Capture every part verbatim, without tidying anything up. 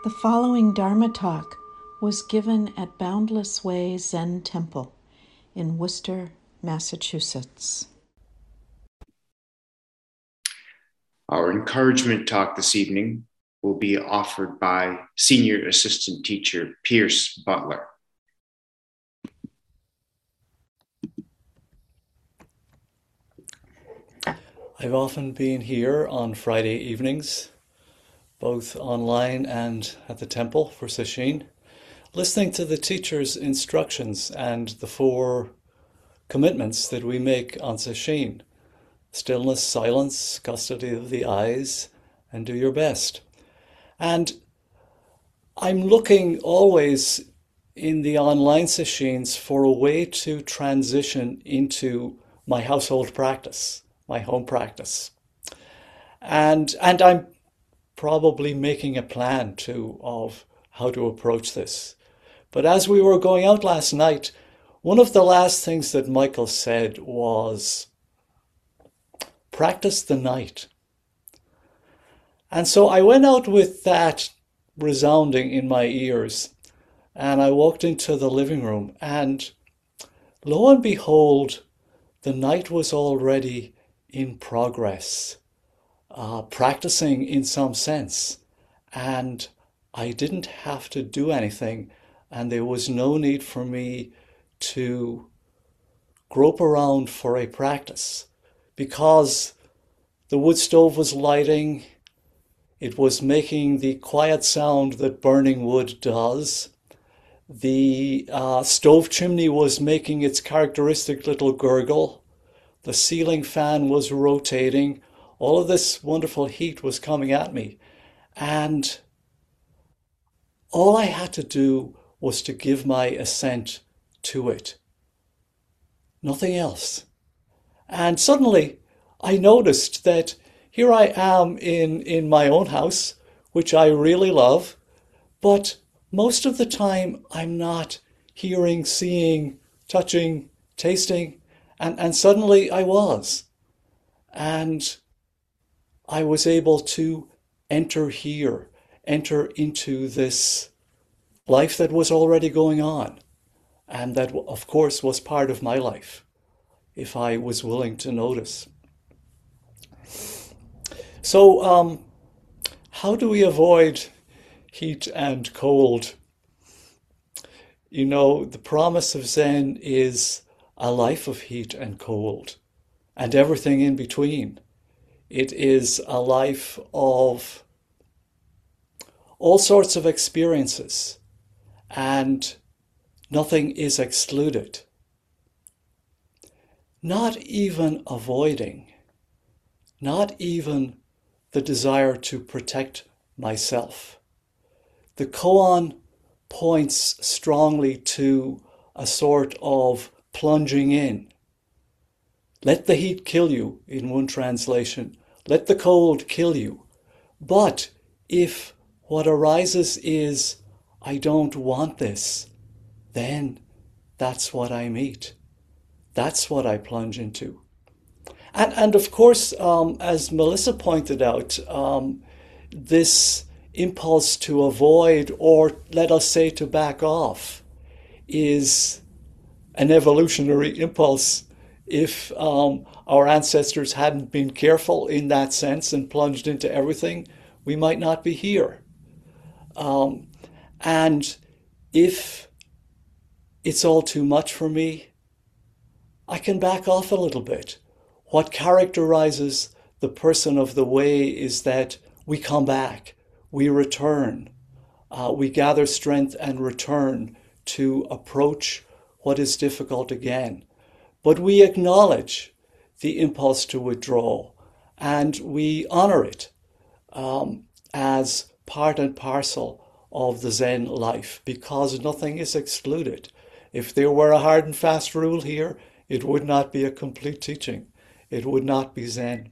The following Dharma talk was given at Boundless Way Zen Temple in Worcester, Massachusetts. Our encouragement talk this evening will be offered by Senior Assistant Teacher Pierce Butler. I've often been here on Friday evenings, both online and at the temple for Sesshin, listening to the teacher's instructions and the four commitments that we make on Sesshin: stillness, silence, custody of the eyes, and do your best. And I'm looking always in the online Sesshins for a way to transition into my household practice, my home practice. And, and I'm probably making a plan too of how to approach this. But as we were going out last night, one of the last things that Michael said was, practice the night. And so I went out with that resounding in my ears, and I walked into the living room, and lo and behold, the night was already in progress, uh, practicing in some sense, and I didn't have to do anything, and there was no need for me to grope around for a practice, because the wood stove was lighting. It was making the quiet sound that burning wood does. The uh, stove chimney was making its characteristic little gurgle. The ceiling fan was rotating. All of this wonderful heat was coming at me. And all I had to do was to give my assent to it. Nothing else. And suddenly I noticed that here I am in, in my own house, which I really love, but most of the time I'm not hearing, seeing, touching, tasting, and, and suddenly I was. And I was able to enter here, enter into this life that was already going on, and that, of course, was part of my life, if I was willing to notice. So, um, how do we avoid heat and cold? You know, the promise of Zen is a life of heat and cold and everything in between. It is a life of all sorts of experiences, and nothing is excluded. Not even avoiding, not even the desire to protect myself. The koan points strongly to a sort of plunging in. Let the heat kill you, in one translation. Let the cold kill you. But if what arises is, I don't want this, then that's what I meet. That's what I plunge into. And, and of course, um, as Melissa pointed out, um, this impulse to avoid, or let us say to back off, is an evolutionary impulse. If um, our ancestors hadn't been careful in that sense and plunged into everything, we might not be here. Um, and if it's all too much for me, I can back off a little bit. What characterizes the person of the way is that we come back, we return, uh, we gather strength and return to approach what is difficult again. But we acknowledge the impulse to withdraw, and we honor it um, as part and parcel of the Zen life, because nothing is excluded. If there were a hard and fast rule here, it would not be a complete teaching. It would not be Zen.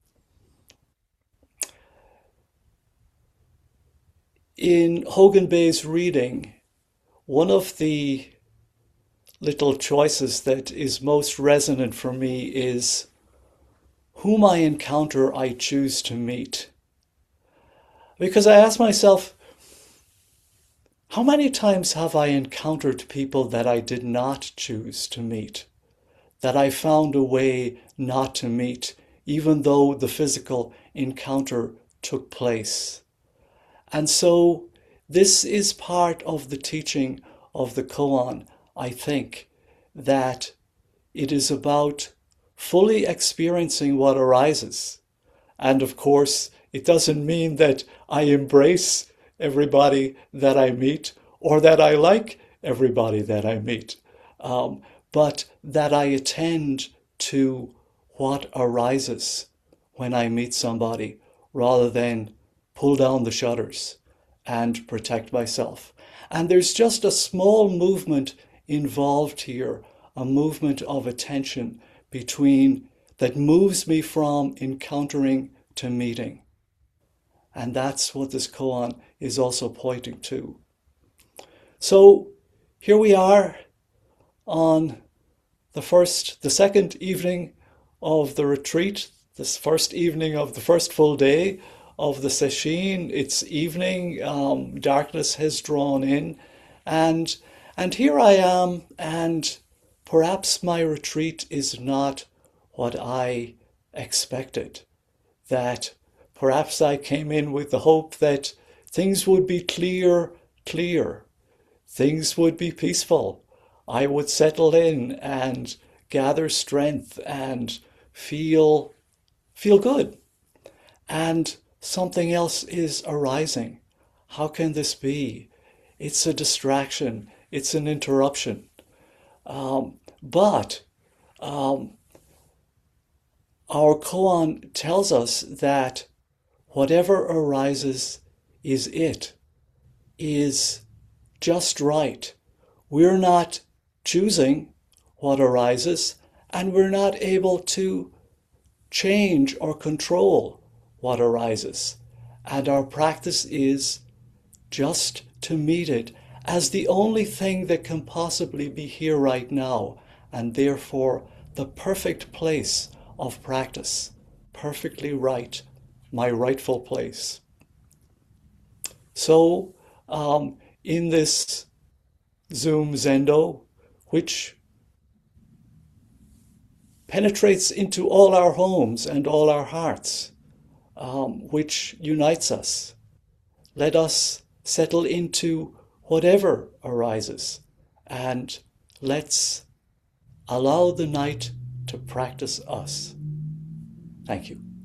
In Hogan Bay's reading, one of the little choices that is most resonant for me is, whom I encounter, I choose to meet. Because I ask myself, How many times have I encountered people that I did not choose to meet, that I found a way not to meet, even though the physical encounter took place? And so this is part of the teaching of the koan, I think, that it is about fully experiencing what arises. And of course, it doesn't mean that I embrace everybody that I meet or that I like everybody that I meet, um, but that I attend to what arises when I meet somebody rather than pull down the shutters and protect myself. And there's just a small movement involved here, a movement of attention between that moves me from encountering to meeting. And that's what this koan is also pointing to. So here we are on the first, the second evening of the retreat, this first evening of the first full day of the sesshin. It's evening, um, darkness has drawn in, and and here I am, and perhaps my retreat is not what I expected. That perhaps I came in with the hope that things would be clear, clear. Things would be peaceful. I would settle in and gather strength and feel feel good. And something else is arising. How can this be? It's a distraction. It's an interruption. Um, but um, our koan tells us that whatever arises is it, is just right. We're not choosing what arises, and we're not able to change or control what arises. And our practice is just to meet it as the only thing that can possibly be here right now, and therefore the perfect place of practice, perfectly right, my rightful place. So, um, in this Zoom Zendo, which penetrates into all our homes and all our hearts, um, which unites us, let us settle into whatever arises, and let's allow the night to practice us. Thank you.